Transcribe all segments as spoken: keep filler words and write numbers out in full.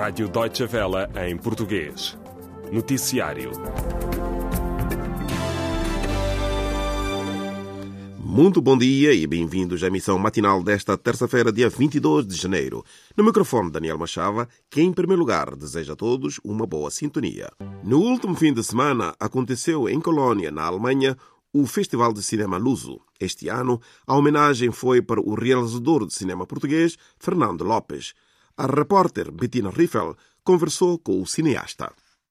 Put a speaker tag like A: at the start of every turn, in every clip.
A: Rádio Deutsche Welle em português. Noticiário.
B: Muito bom dia e bem-vindos à emissão matinal desta terça-feira, dia vinte e dois de janeiro. No microfone, Daniel Machava, que em primeiro lugar deseja a todos uma boa sintonia. No último fim de semana aconteceu em Colônia, na Alemanha, o Festival de Cinema Luso. Este ano, a homenagem foi para o realizador de cinema português, Fernando Lopes. A repórter Bettina Riffel conversou com o cineasta.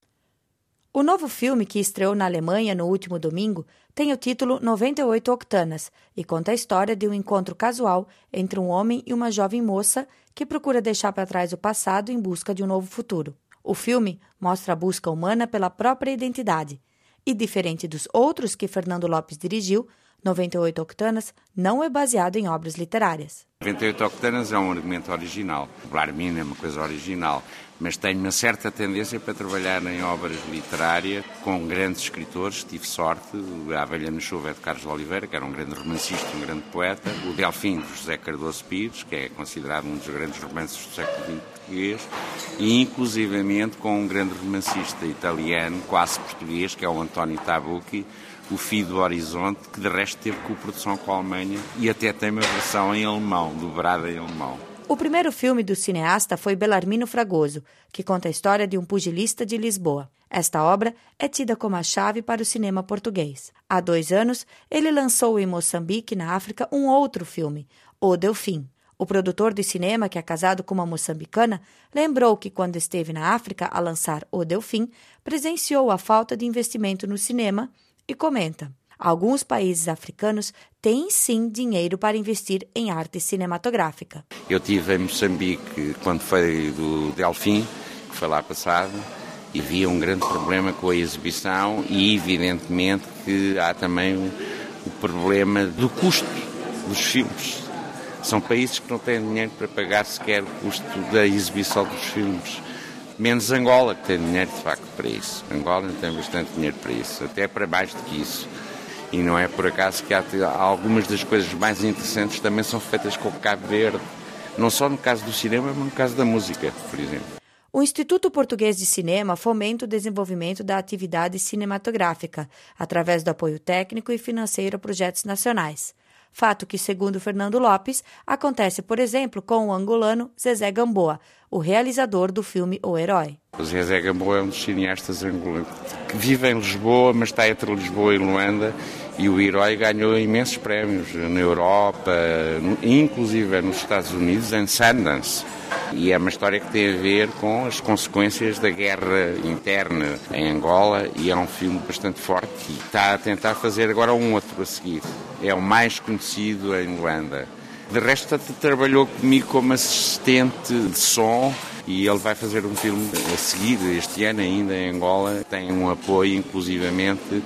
C: O novo filme, que estreou na Alemanha no último domingo, tem o título noventa e oito Octanas e conta a história de um encontro casual entre um homem e uma jovem moça que procura deixar para trás o passado em busca de um novo futuro. O filme mostra a busca humana pela própria identidade e, diferente dos outros que Fernando Lopes dirigiu, noventa e oito Octanas não é baseado em obras literárias.
D: noventa e oito Octanas é um argumento original. O Armin é uma coisa original, mas tenho uma certa tendência para trabalhar em obras literárias com grandes escritores. Tive sorte. A Abelha na Chuva é de Carlos de Oliveira, que era um grande romancista, um grande poeta. O Delfim, de José Cardoso Pires, que é considerado um dos grandes romances do século vinte português. E, inclusivamente, com um grande romancista italiano, quase português, que é o António Tabucchi, o Fio do Horizonte, que de resto teve coprodução com a Alemanha e até tem uma versão em alemão, dobrada em alemão.
C: O primeiro filme do cineasta foi Belarmino Fragoso, que conta a história de um pugilista de Lisboa. Esta obra é tida como a chave para o cinema português. Há dois anos, ele lançou em Moçambique, na África, um outro filme, O Delfim. O produtor de cinema, que é casado com uma moçambicana, lembrou que quando esteve na África a lançar O Delfim, presenciou a falta de investimento no cinema e comenta: alguns países africanos têm sim dinheiro para investir em arte cinematográfica.
D: Eu estive em Moçambique quando foi do Delfim, que foi lá passado, e vi um grande problema com a exibição e evidentemente que há também o, o problema do custo dos filmes. São países que não têm dinheiro para pagar sequer o custo da exibição dos filmes. Menos Angola, que tem dinheiro de facto para isso. Angola tem bastante dinheiro para isso, até para mais do que isso. E não é por acaso que há, algumas das coisas mais interessantes também são feitas com Cabo Verde. Não só no caso do cinema, mas no caso da música, por exemplo.
C: O Instituto Português de Cinema fomenta o desenvolvimento da atividade cinematográfica, através do apoio técnico e financeiro a projetos nacionais. Fato que, segundo Fernando Lopes, acontece, por exemplo, com o angolano Zezé Gamboa, o realizador do filme O Herói.
D: O Zezé Gamboa é um dos cineastas angolanos que vive em Lisboa, mas está entre Lisboa e Luanda, e o Herói ganhou imensos prémios na Europa, inclusive nos Estados Unidos, em Sundance. E é uma história que tem a ver com as consequências da guerra interna em Angola e é um filme bastante forte e está a tentar fazer agora um outro a seguir. É o mais conhecido em Luanda. De resto, trabalhou comigo como assistente de som e ele vai fazer um filme a seguir, este ano ainda em Angola. Tem um apoio, inclusivamente,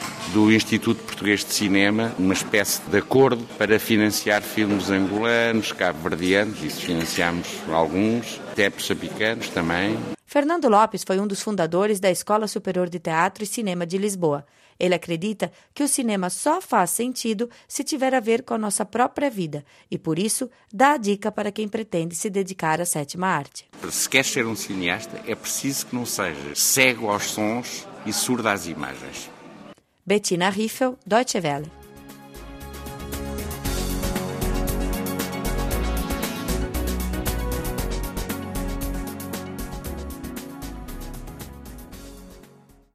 D: do Instituto Português de Cinema, uma espécie de acordo para financiar filmes angolanos, cabo-verdianos, isso financiamos alguns, até moçambicanos também.
C: Fernando Lopes foi um dos fundadores da Escola Superior de Teatro e Cinema de Lisboa. Ele acredita que o cinema só faz sentido se tiver a ver com a nossa própria vida e, por isso, dá a dica para quem pretende se dedicar à sétima arte.
D: Se quer ser um cineasta, é preciso que não seja cego aos sons e surdo às imagens.
C: Bettina Riffel, Deutsche Welle.